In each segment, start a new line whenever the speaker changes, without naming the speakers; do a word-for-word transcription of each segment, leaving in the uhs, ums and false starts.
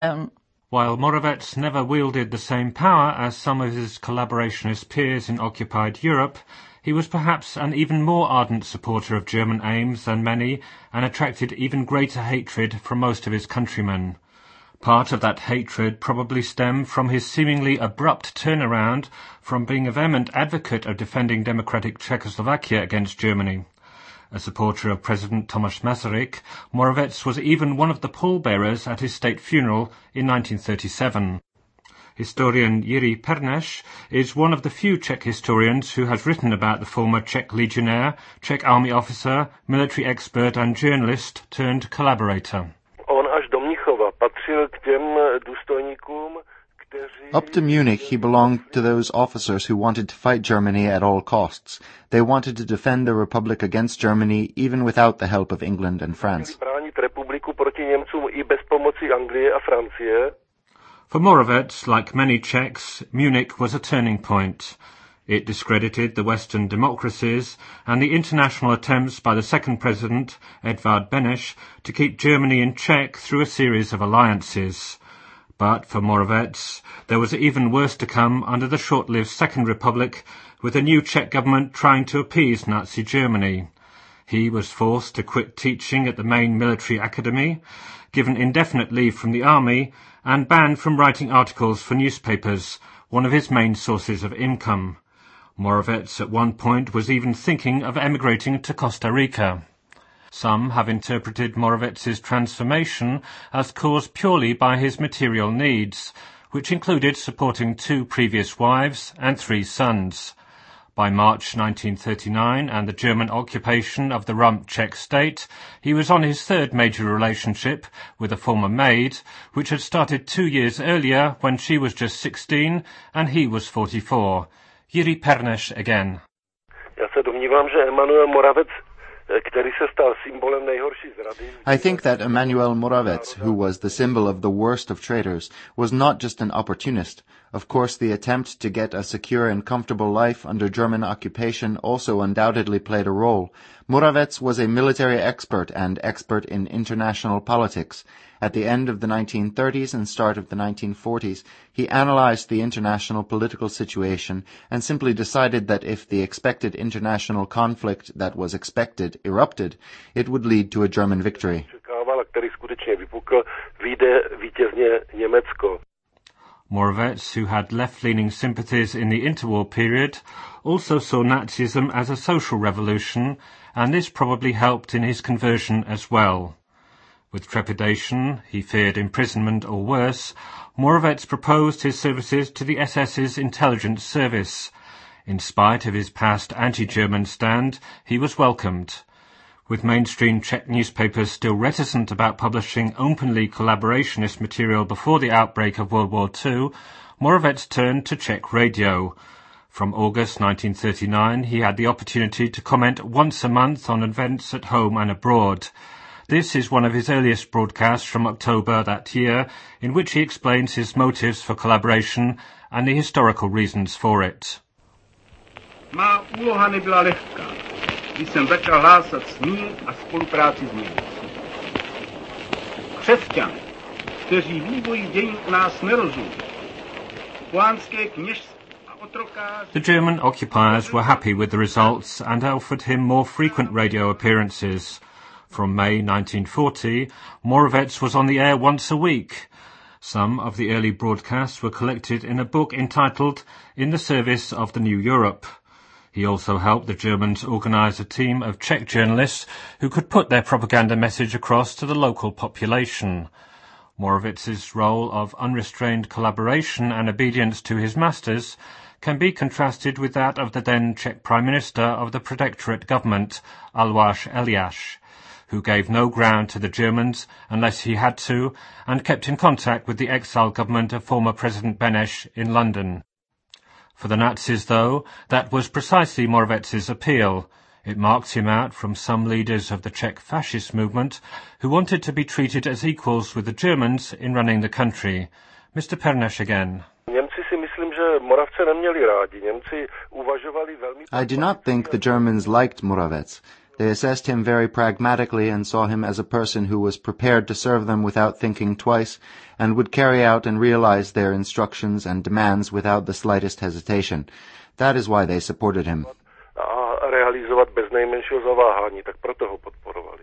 Um,
While Moravec never wielded the same power as some of his collaborationist peers in occupied Europe, he was perhaps an even more ardent supporter of German aims than many and attracted even greater hatred from most of his countrymen. Part of that hatred probably stemmed from his seemingly abrupt turnaround from being a vehement advocate of defending democratic Czechoslovakia against Germany. A supporter of President Tomáš Masaryk, Moravec was even one of the pallbearers at his state funeral in nineteen thirty-seven. Historian Jiří Pereš is one of the few Czech historians who has written about the former Czech legionnaire, Czech army officer, military expert and journalist turned collaborator.
Up to Munich, he belonged to those officers who wanted to fight Germany at all costs. They wanted to defend the Republic against Germany, even without the help of England and France.
For Moravec, like many Czechs, Munich was a turning point. It discredited the Western democracies and the international attempts by the second president, Edvard Beneš, to keep Germany in check through a series of alliances. But for Moravec, there was even worse to come under the short-lived Second Republic, with a new Czech government trying to appease Nazi Germany. He was forced to quit teaching at the main military academy, given indefinite leave from the army, and banned from writing articles for newspapers, one of his main sources of income. Moravec at one point was even thinking of emigrating to Costa Rica. Some have interpreted Moravec's transformation as caused purely by his material needs, which included supporting two previous wives and three sons. By March nineteen thirty-nine and the German occupation of the rump Czech state, he was on his third major relationship with a former maid, which had started two years earlier when she was just sixteen and he was forty-four. Jiří Pereš again.
Já se domnívám, že Emanuel Moravec, který se stal symbolem nejhorší zrady.
I think that Emanuel Moravec, who was the symbol of the worst of traitors, was not just an opportunist. Of course, the attempt to get a secure and comfortable life under German occupation also undoubtedly played a role. Moravec was a military expert and expert in international politics. At the end of the nineteen thirties and start of the nineteen forties, he analyzed the international political situation and simply decided that if the expected international conflict that was expected erupted, it would lead to a German victory.
Moravec, who had left-leaning sympathies in the interwar period, also saw Nazism as a social revolution, and this probably helped in his conversion as well. With trepidation, he feared imprisonment or worse, Moravec proposed his services to the S S's intelligence service. In spite of his past anti-German stand, he was welcomed. With mainstream Czech newspapers still reticent about publishing openly collaborationist material before the outbreak of World War Two, Moravec turned to Czech radio. From August nineteen thirty-nine, he had the opportunity to comment once a month on events at home and abroad. This is one of his earliest broadcasts from October that year, in which he explains his motives for collaboration and the historical reasons for it.
Má úloha nebyla lehká, když jsem začal hlásat smír a spolupráci s Němci. Křesťané, kteří vývoji dějin u nás nerozumí, pohanské kněžství a otrokáři...
The German occupiers were happy with the results and offered him more frequent radio appearances. From May nineteen forty, Moravec was on the air once a week. Some of the early broadcasts were collected in a book entitled In the Service of the New Europe. He also helped the Germans organize a team of Czech journalists who could put their propaganda message across to the local population. Moravec's role of unrestrained collaboration and obedience to his masters can be contrasted with that of the then Czech Prime Minister of the Protectorate government, Alojz Eliáš, who gave no ground to the Germans unless he had to, and kept in contact with the exile government of former President Beneš in London. For the Nazis, though, that was precisely Moravec's appeal. It marked him out from some leaders of the Czech fascist movement who wanted to be treated as equals with the Germans in running the country. Mister Pereš again.
I do not think the Germans liked Moravec. They assessed him very pragmatically and saw him as a person who was prepared to serve them without thinking twice and would carry out and realize their instructions and demands without the slightest hesitation. That is why they supported him.
A realizovat bez nejmenšího zaváhání, tak proto ho podporovali.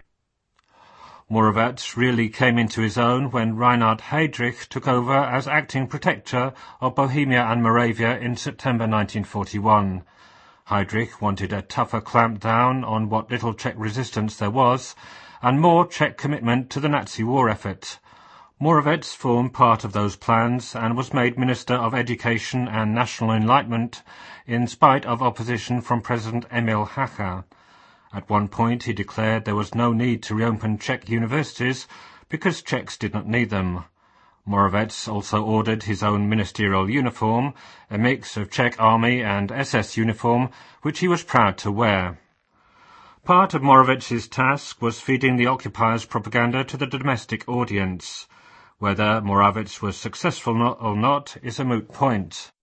Moravec really came into his own when Reinhard Heydrich took over as acting protector of Bohemia and Moravia in September nineteen forty-one. Heydrich wanted a tougher clampdown on what little Czech resistance there was, and more Czech commitment to the Nazi war effort. Moravec formed part of those plans and was made Minister of Education and National Enlightenment in spite of opposition from President Emil Hacha. At one point he declared there was no need to reopen Czech universities because Czechs did not need them. Moravec also ordered his own ministerial uniform, a mix of Czech army and S S uniform, which he was proud to wear. Part of Moravec's task was feeding the occupiers' propaganda to the domestic audience. Whether Moravec was successful or not is a moot point.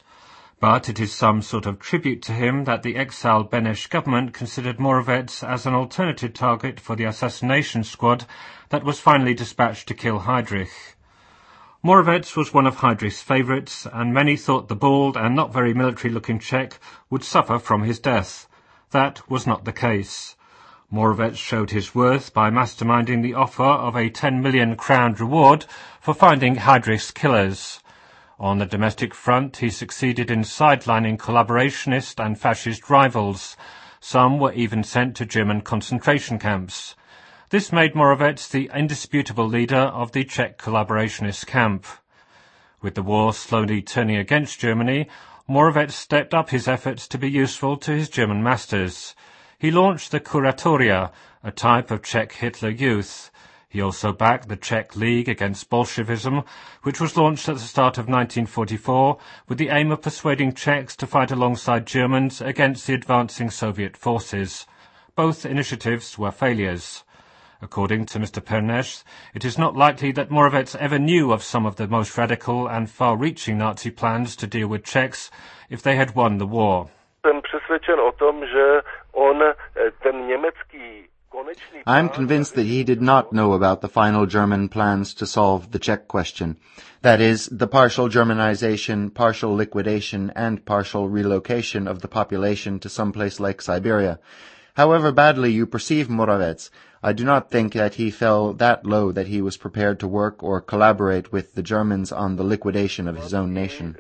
But it is some sort of tribute to him that the exiled Beneš government considered Moravec as an alternative target for the assassination squad that was finally dispatched to kill Heydrich. Moravec was one of Heydrich's favourites, and many thought the bald and not very military-looking Czech would suffer from his death. That was not the case. Moravec showed his worth by masterminding the offer of a ten million crown reward for finding Heydrich's killers. On the domestic front, he succeeded in sidelining collaborationist and fascist rivals. Some were even sent to German concentration camps. This made Moravec the indisputable leader of the Czech collaborationist camp. With the war slowly turning against Germany, Moravec stepped up his efforts to be useful to his German masters. He launched the Kuratoria, a type of Czech Hitler Youth. He also backed the Czech League Against Bolshevism, which was launched at the start of nineteen forty-four with the aim of persuading Czechs to fight alongside Germans against the advancing Soviet forces. Both initiatives were failures. According to Mister Pernesch, it is not likely that Moravec ever knew of some of the most radical and far-reaching Nazi plans to deal with Czechs if they had won the war.
Jsem přesvědčen o tom, že on ten německý
I'm convinced that he did not know about the final German plans to solve the Czech question. That is, the partial Germanization, partial liquidation, and partial relocation of the population to some place like Siberia. However badly you perceive Moravec, I do not think that he fell that low that he was prepared to work or collaborate with the Germans on the liquidation of his own nation.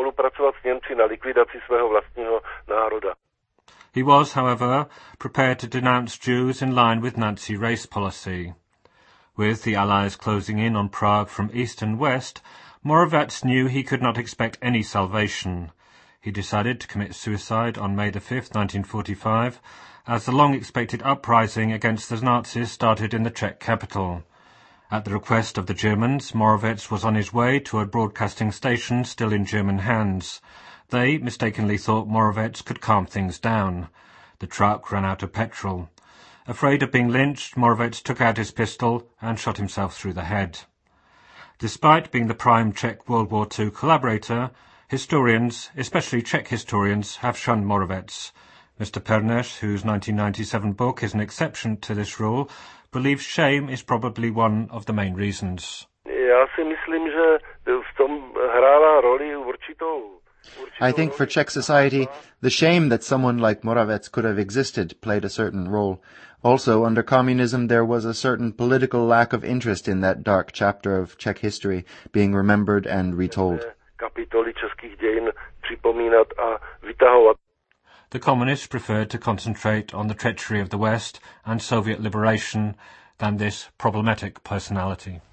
He was, however, prepared to denounce Jews in line with Nazi race policy. With the Allies closing in on Prague from east and west, Moravec knew he could not expect any salvation. He decided to commit suicide on May the fifth, nineteen forty-five, as the long-expected uprising against the Nazis started in the Czech capital. At the request of the Germans, Moravec was on his way to a broadcasting station still in German hands. They mistakenly thought Moravec could calm things down. The truck ran out of petrol. Afraid of being lynched, Moravec took out his pistol and shot himself through the head. Despite being the prime Czech World War Two collaborator, historians, especially Czech historians, have shunned Moravec. Mister Pernesch, whose nineteen ninety-seven book is an exception to this rule, believes shame is probably one of the main reasons.
Já si myslím, že v tom hrála roli určitou.
I think for Czech society, the shame that someone like Moravec could have existed played a certain role. Also, under communism, there was a certain political lack of interest in that dark chapter of Czech history being remembered and retold.
The communists preferred to concentrate on the treachery of the West and Soviet liberation than this problematic personality.